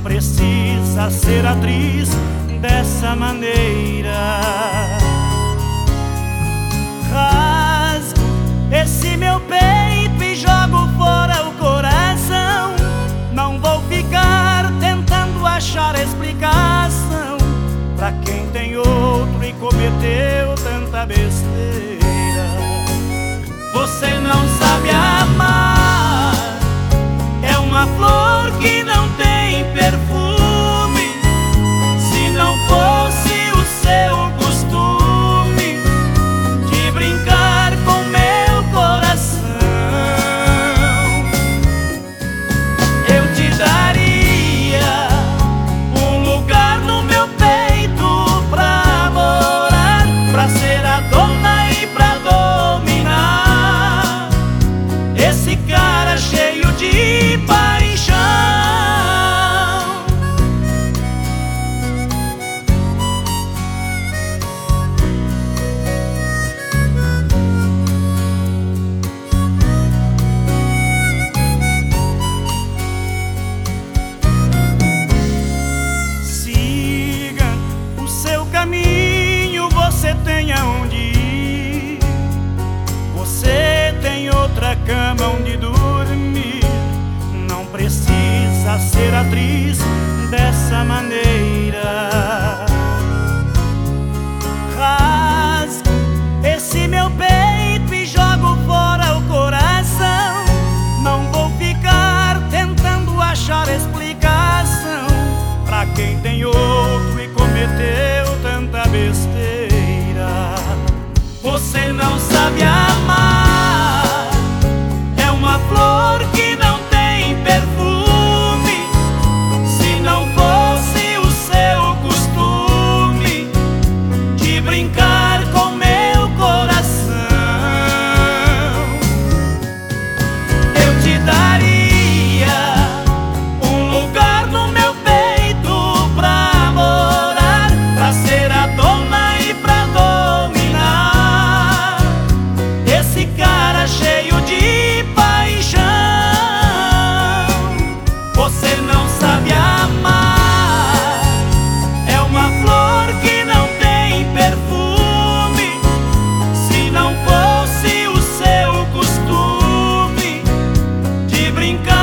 precisa ser atriz dessa maneira. Rasgo esse meu peito e jogo fora o coração. Não vou ficar tentando achar explicação pra quem tem outro e cometeu tanta besteira. Você não sabe amar, é uma flor que não tem perfume. Se não fosse o seu costume de brincar com meu coração, eu te daria um lugar no meu peito pra morar, pra ser a dona e pra dominar esse cara cheio de paixão. Siga o seu caminho, você tem aonde ir, você tem outra cama onde dormir. Não precisa ser atriz dessa maneira. Rasgo esse meu peito e jogo fora o coração. Não vou ficar tentando achar explicação pra quem tem outro e cometeu tanta besteira. Você não sabe amar, é uma flor que não tem perfume. Se não fosse o seu costume de brincar com meu coração, eu te daria um lugar no meu peito pra morar, pra ser a dona e pra dominar esse cara cheio de paixão. Você não sabe amar, é uma flor que não tem perfume. Se não fosse o seu costume de brincar